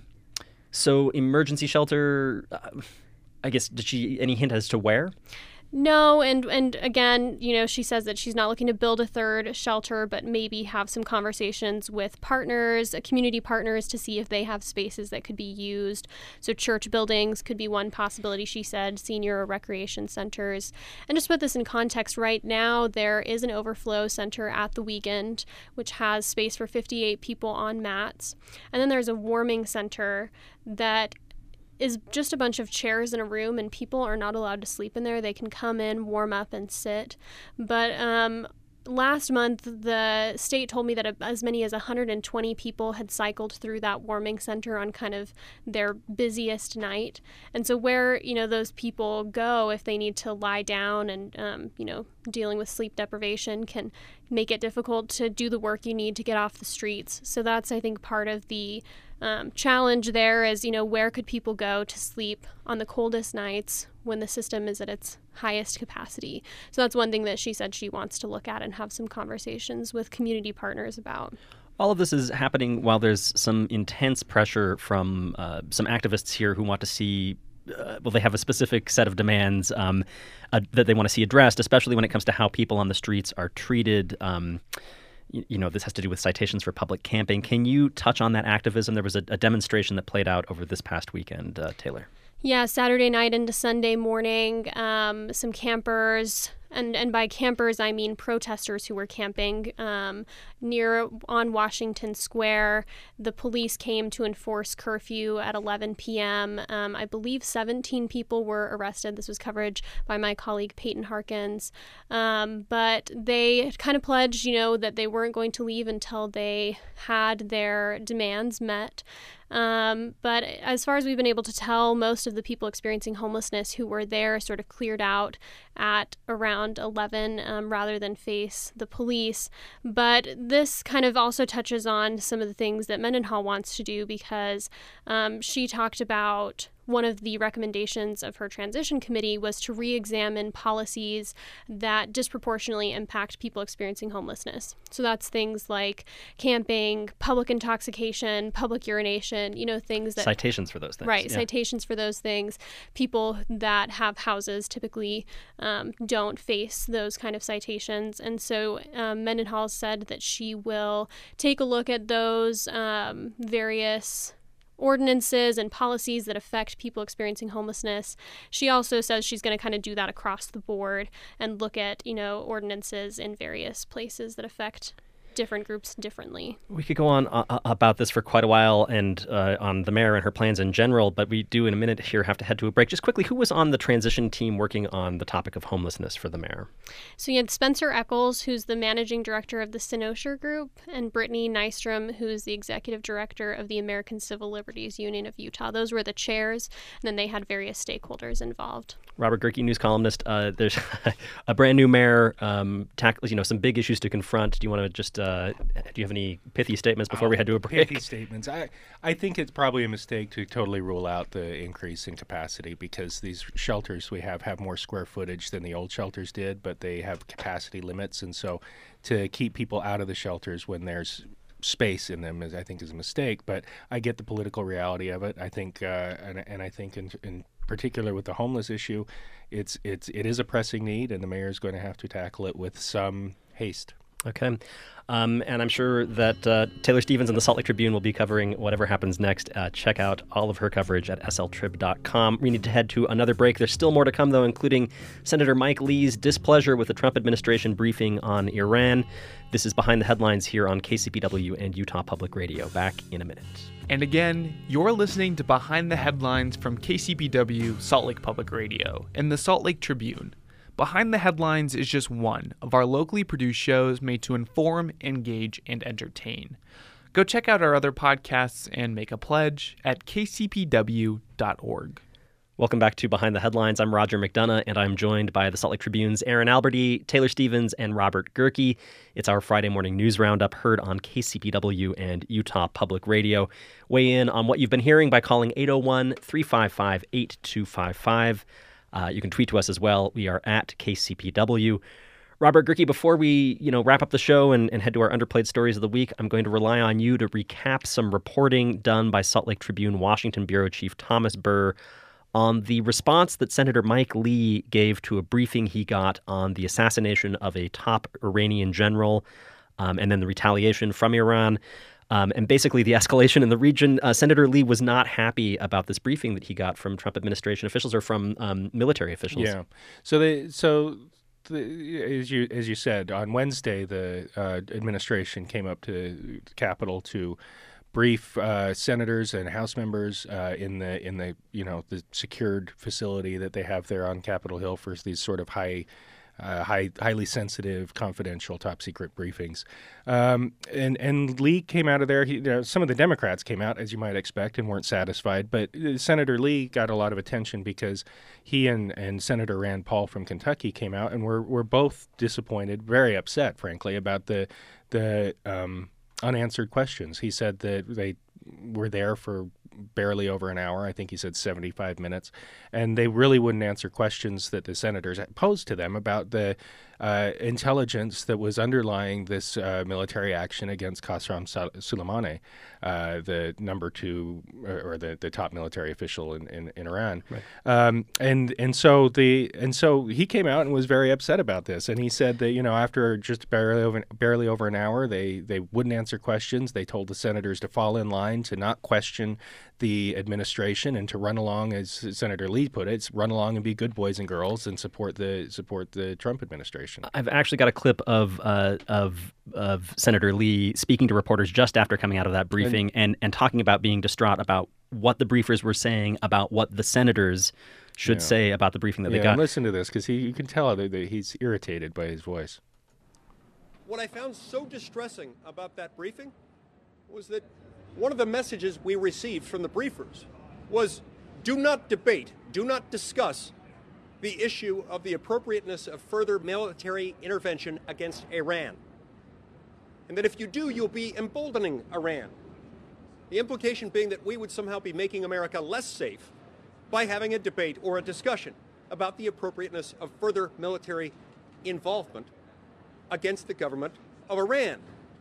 so emergency shelter, uh, I guess, did she, any hint as to where? No, and and again, you know, she says that she's not looking to build a third shelter, but maybe have some conversations with partners, uh, community partners, to see if they have spaces that could be used. So church buildings could be one possibility, she said, senior or recreation centers. And just put this in context, right now there is an overflow center at the Weekend, which has space for fifty-eight people on mats. And then there's a warming center that is just a bunch of chairs in a room, and people are not allowed to sleep in there. They can come in, warm up, and sit. But um, last month, the state told me that as many as one hundred twenty people had cycled through that warming center on kind of their busiest night. And so where, you know, those people go if they need to lie down and, um, you know, dealing with sleep deprivation can make it difficult to do the work you need to get off the streets. So that's, I think, part of the um, challenge there is, you know, where could people go to sleep on the coldest nights when the system is at its highest capacity? So that's one thing that she said she wants to look at and have some conversations with community partners about. All of this is happening while there's some intense pressure from uh, some activists here who want to see Uh, well, they have a specific set of demands um, uh, that they want to see addressed, especially when it comes to how people on the streets are treated. Um, you, you know, this has to do with citations for public camping. Can you touch on that activism? There was a, a demonstration that played out over this past weekend, uh, Taylor. Yeah, Saturday night into Sunday morning, um, some campers, and, and by campers I mean protesters who were camping um, near on Washington Square. The police came to enforce curfew at eleven p.m. Um, I believe seventeen people were arrested. This was coverage by my colleague Peyton Harkins. Um, but they kind of pledged, you know, that they weren't going to leave until they had their demands met. Um, but as far as we've been able to tell, most of the people experiencing homelessness who were there sort of cleared out at around eleven um, rather than face the police. But this kind of also touches on some of the things that Mendenhall wants to do, because um, she talked about one of the recommendations of her transition committee was to re-examine policies that disproportionately impact people experiencing homelessness. So that's things like camping, public intoxication, public urination, you know, things that... Citations for those things. Right, yeah. Citations for those things. People that have houses typically um, don't face those kind of citations. And so um, Mendenhall said that she will take a look at those um, various ordinances and policies that affect people experiencing homelessness. She also says she's going to kind of do that across the board and look at, you know, ordinances in various places that affect different groups differently. We could go on uh, about this for quite a while and uh, on the mayor and her plans in general, but we do in a minute here have to head to a break. Just quickly, who was on the transition team working on the topic of homelessness for the mayor? So you had Spencer Eccles, who's the managing director of the Synosure Group, and Brittany Nystrom, who is the executive director of the American Civil Liberties Union of Utah. Those were the chairs, and then they had various stakeholders involved. Robert Gehrke, news columnist. Uh, there's a brand new mayor, um, tackles you know some big issues to confront. Do you want to just uh, do you have any pithy statements before oh, we head to a break? Pithy statements. I I think it's probably a mistake to totally rule out the increase in capacity because these shelters we have have more square footage than the old shelters did, but they have capacity limits, and so to keep people out of the shelters when there's space in them is I think is a mistake. But I get the political reality of it. I think uh, and and I think in, in particular with the homeless issue, it's it's it is a pressing need, and the mayor is going to have to tackle it with some haste. Okay. Um, and I'm sure that uh, Taylor Stevens and the Salt Lake Tribune will be covering whatever happens next. Uh, check out all of her coverage at S L trib dot com. We need to head to another break. There's still more to come, though, including Senator Mike Lee's displeasure with the Trump administration briefing on Iran. This is Behind the Headlines here on K C P W and Utah Public Radio. Back in a minute. And again, you're listening to Behind the Headlines from K C P W, Salt Lake Public Radio, and the Salt Lake Tribune. Behind the Headlines is just one of our locally produced shows made to inform, engage, and entertain. Go check out our other podcasts and make a pledge at k c p w dot org. Welcome back to Behind the Headlines. I'm Roger McDonough, and I'm joined by the Salt Lake Tribune's Aaron Alberty, Taylor Stevens, and Robert Gehrke. It's our Friday morning news roundup heard on K C P W and Utah Public Radio. Weigh in on what you've been hearing by calling eight oh one, three five five, eight two five five. Uh, you can tweet to us as well. We are at K C P W. Robert Gehrke, before we you know wrap up the show and, and head to our underplayed stories of the week, I'm going to rely on you to recap some reporting done by Salt Lake Tribune Washington Bureau Chief Thomas Burr on the response that Senator Mike Lee gave to a briefing he got on the assassination of a top Iranian general um, and then the retaliation from Iran. Um, and basically the escalation in the region. uh, Senator Lee was not happy about this briefing that he got from Trump administration officials or from um, military officials. Yeah. So they so the, as you as you said on Wednesday, the uh, administration came up to the Capitol to brief uh, senators and House members uh, in the in the you know the secured facility that they have there on Capitol Hill for these sort of high. Uh, high, highly sensitive, confidential, top-secret briefings. Um, and, and Lee came out of there. He, you know, some of the Democrats came out, as you might expect, and weren't satisfied. But uh, Senator Lee got a lot of attention because he and, and Senator Rand Paul from Kentucky came out and were, were both disappointed, very upset, frankly, about the, the um, unanswered questions. He said that they were there for barely over an hour. I think he said seventy-five minutes. And they really wouldn't answer questions that the senators posed to them about the uh, intelligence that was underlying this uh, military action against Qasem Soleimani, uh, the number two or the, the top military official in, in, in Iran. Right. Um, and and so the and so he came out and was very upset about this. And he said that, you know, after just barely over barely over an hour, they they wouldn't answer questions. They told the senators to fall in line, to not question the administration, and to run along, as Senator Lee put it, run along and be good boys and girls and support the support the Trump administration. I've actually got a clip of uh, of of Senator Lee speaking to reporters just after coming out of that briefing and, and, and talking about being distraught about what the briefers were saying about what the senators should yeah. say about the briefing that yeah, they got. And listen to this, because he you can tell that, that he's irritated by his voice. What I found so distressing about that briefing was that one of the messages we received from the briefers was, do not debate, do not discuss the issue of the appropriateness of further military intervention against Iran. And that if you do, you'll be emboldening Iran. The implication being that we would somehow be making America less safe by having a debate or a discussion about the appropriateness of further military involvement against the government of Iran.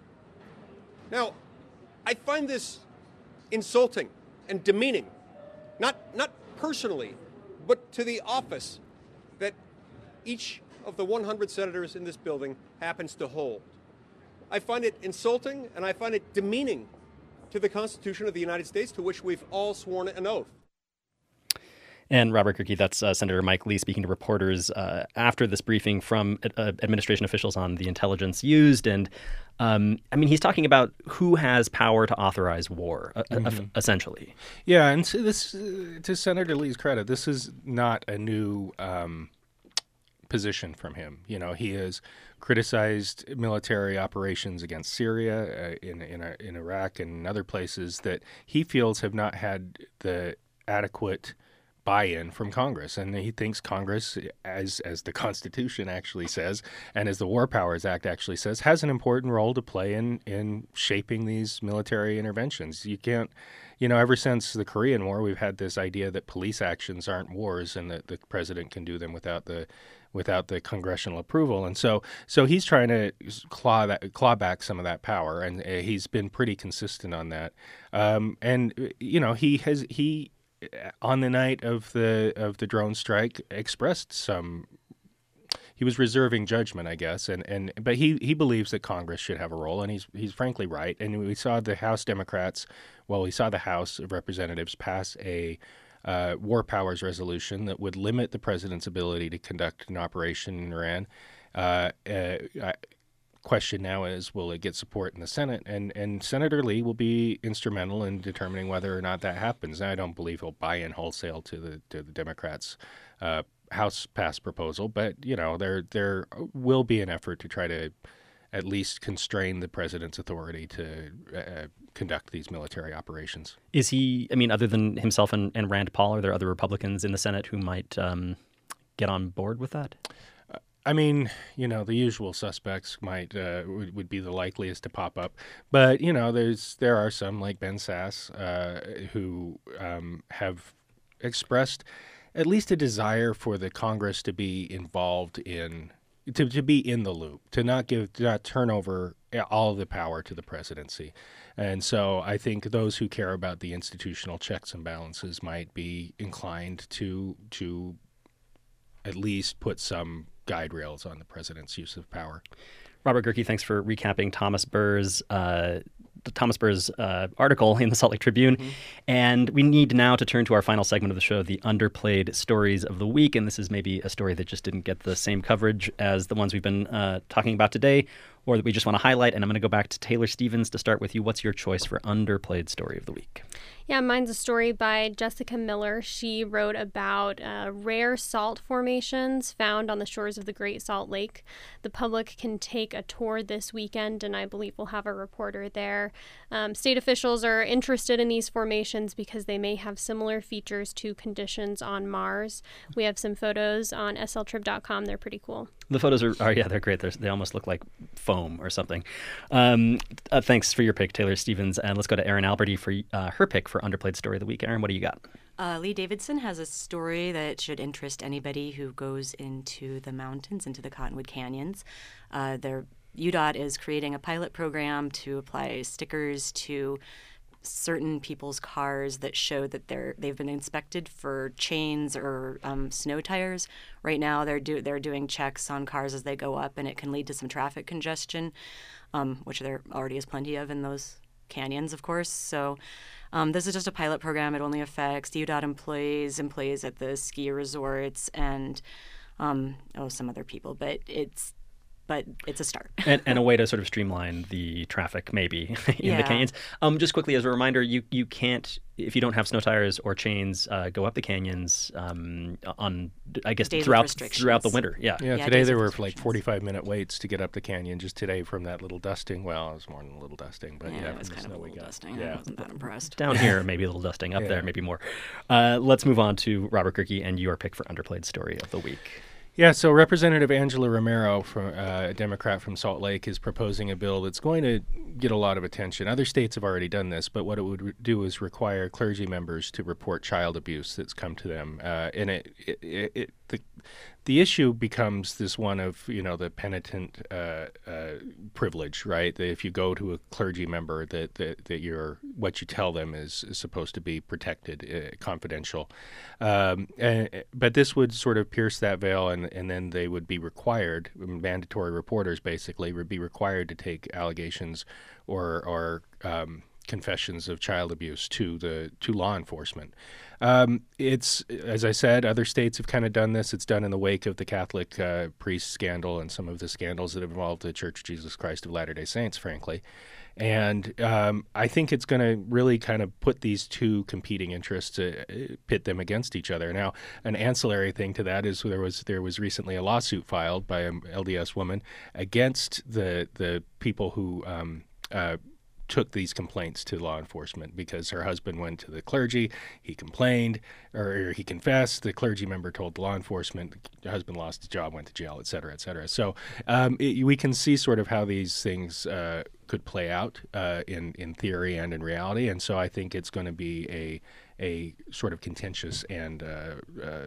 Now, I find this insulting and demeaning, not, not personally, but to the office that each of the one hundred senators in this building happens to hold. I find it insulting and I find it demeaning to the Constitution of the United States, to which we've all sworn an oath. And Robert Gehrke, that's uh, Senator Mike Lee speaking to reporters uh, after this briefing from uh, administration officials on the intelligence used. And um, I mean, he's talking about who has power to authorize war, uh, mm-hmm. essentially. Yeah, and so this, uh, to Senator Lee's credit, this is not a new um, position from him. You know, he has criticized military operations against Syria, uh, in in, uh, in Iraq, and other places that he feels have not had the adequate buy-in from Congress, and he thinks Congress, as as the Constitution actually says, and as the War Powers Act actually says, has an important role to play in in shaping these military interventions. You can't, you know, ever since the Korean War, we've had this idea that police actions aren't wars, and that the president can do them without the without the congressional approval. And so, so he's trying to claw that claw back some of that power, and uh, he's been pretty consistent on that. Um, and you know, he has he. on the night of the of the drone strike, expressed some. He was reserving judgment, I guess, and, and but he, he believes that Congress should have a role, and he's he's frankly right. And we saw the House Democrats, well, we saw the House of Representatives pass a uh, war powers resolution that would limit the president's ability to conduct an operation in Iran. Uh, uh, I, question now is, will it get support in the Senate? And and Senator Lee will be instrumental in determining whether or not that happens. And I don't believe he'll buy in wholesale to the to the Democrats' uh, House passed proposal, but you know there there will be an effort to try to at least constrain the president's authority to uh, conduct these military operations. Is he? I mean, other than himself and, and Rand Paul, are there other Republicans in the Senate who might um, get on board with that? I mean, you know, the usual suspects might uh, would, would be the likeliest to pop up, but you know, there's there are some like Ben Sasse uh, who um, have expressed at least a desire for the Congress to be involved in to to be in the loop, to not give to not turn over all of the power to the presidency, and so I think those who care about the institutional checks and balances might be inclined to to at least put some guide rails on the president's use of power. Robert Gehrke, thanks for recapping Thomas Burr's uh, Thomas Burr's uh, article in the Salt Lake Tribune. Mm-hmm. And we need now to turn to our final segment of the show, the underplayed stories of the week. And this is maybe a story that just didn't get the same coverage as the ones we've been uh, talking about today, or that we just want to highlight. And I'm going to go back to Taylor Stevens to start with you. What's your choice for underplayed story of the week? Yeah, mine's a story by Jessica Miller. She wrote about uh, rare salt formations found on the shores of the Great Salt Lake. The public can take a tour this weekend, and I believe we'll have a reporter there. Um, state officials are interested in these formations because they may have similar features to conditions on Mars. We have some photos on S L trib dot com. They're pretty cool. The photos are, are yeah, they're great. They're, they almost look like foam or something. Um, uh, thanks for your pick, Taylor Stevens. And let's go to Erin Alberty for uh, her pick for underplayed story of the week. Erin, what do you got? Uh, Lee Davidson has a story that should interest anybody who goes into the mountains, into the Cottonwood Canyons. Uh, their U D O T is creating a pilot program to apply stickers to certain people's cars that show that they're they've been inspected for chains or um, snow tires. Right now, they're do they're doing checks on cars as they go up, and it can lead to some traffic congestion, um, which there already is plenty of in those canyons, of course. So um, this is just a pilot program. It only affects U D O T employees, employees at the ski resorts, and um, oh, some other people. But it's But it's a start. and, and a way to sort of streamline the traffic, maybe, in yeah. the canyons. Um, just quickly, as a reminder, you, you can't, if you don't have snow tires or chains, uh, go up the canyons um, on, I guess, days throughout throughout the winter. Yeah, yeah. yeah Today there were like forty-five minute waits to get up the canyon just today from that little dusting. Well, it was more than a little dusting, but yeah, yeah it was from kind the of a snow we little got. dusting. Yeah. I wasn't that impressed. Down here, maybe a little dusting. Up yeah. there, maybe more. Uh, let's move on to Robert Gehrke and your pick for underplayed story of the week. Yeah, so Representative Angela Romero, from, uh, a Democrat from Salt Lake, is proposing a bill that's going to get a lot of attention. Other states have already done this, but what it would re- do is require clergy members to report child abuse that's come to them. Uh, and it, it, it, it the the issue becomes this one of, you know, the penitent uh, uh, privilege, right? That if you go to a clergy member, that that, that you're what you tell them is, is supposed to be protected, uh, confidential. Um, and, but this would sort of pierce that veil, and, and then they would be required, mandatory reporters basically, would be required to take allegations or or um, confessions of child abuse to the to law enforcement. Um, it's, as I said, other states have kind of done this. It's done in the wake of the Catholic uh, priest scandal and some of the scandals that have involved the Church of Jesus Christ of Latter-day Saints, frankly. And um, I think it's going to really kind of put these two competing interests, uh, pit them against each other. Now, an ancillary thing to that is there was there was recently a lawsuit filed by an L D S woman against the the people who um, uh, took these complaints to law enforcement because her husband went to the clergy, he complained, or he confessed, the clergy member told the law enforcement, the husband lost his job, went to jail, et cetera, et cetera. So um, it, we can see sort of how these things uh, could play out uh, in, in theory and in reality. And so I think it's going to be a, a sort of contentious and uh, uh,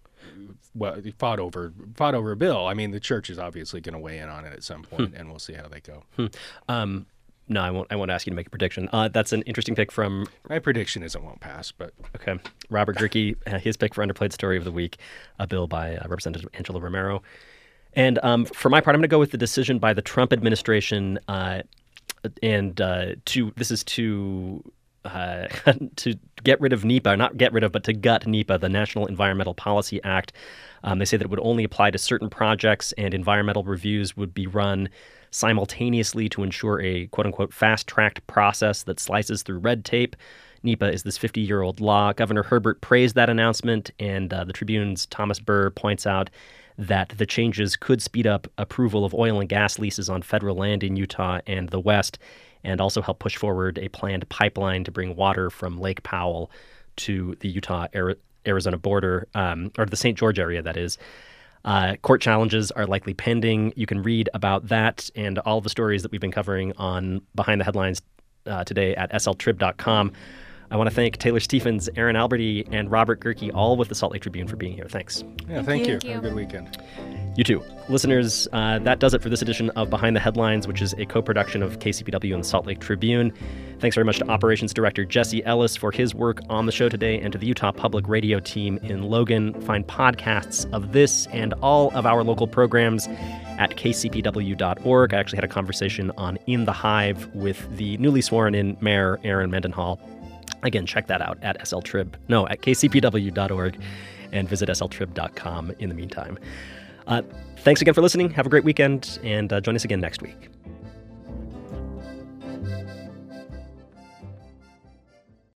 well, fought over fought over a bill. I mean, the church is obviously going to weigh in on it at some point, hmm. and we'll see how they go. Hmm. Um, No, I won't. I won't ask you to make a prediction. Uh, that's an interesting pick from. My prediction is it won't pass, but okay. Robert Gehrke, uh, his pick for Underplayed Story of the Week, a bill by uh, Representative Angela Romero. And um, for my part, I'm going to go with the decision by the Trump administration, uh, and uh, to this is to uh, to get rid of NEPA, not get rid of, but to gut NEPA, the National Environmental Policy Act. Um, they say that it would only apply to certain projects, and environmental reviews would be run simultaneously to ensure a quote-unquote fast-tracked process that slices through red tape. NEPA is this fifty-year-old law. Governor Herbert praised that announcement, and uh, the Tribune's Thomas Burr points out that the changes could speed up approval of oil and gas leases on federal land in Utah and the West, and also help push forward a planned pipeline to bring water from Lake Powell to the Utah-Arizona border, um, or the Saint George area, that is. Uh, court challenges are likely pending. You can read about that and all the stories that we've been covering on Behind the Headlines uh, today at S L trib dot com. I want to thank Taylor Stephens, Aaron Alberty, and Robert Gehrke, all with the Salt Lake Tribune, for being here. Thanks. Yeah, thank, thank you. you. Have a good weekend. You too. Listeners, uh, that does it for this edition of Behind the Headlines, which is a co-production of K C P W and the Salt Lake Tribune. Thanks very much to Operations Director Jesse Ellis for his work on the show today, and to the Utah Public Radio team in Logan. Find podcasts of this and all of our local programs at k c p w dot org. I actually had a conversation on In the Hive with the newly sworn-in Mayor Aaron Mendenhall. Again, check that out at S L Trib, no, at k c p w dot org, and visit s l trib dot com in the meantime. Uh, thanks again for listening. Have a great weekend, and uh, join us again next week.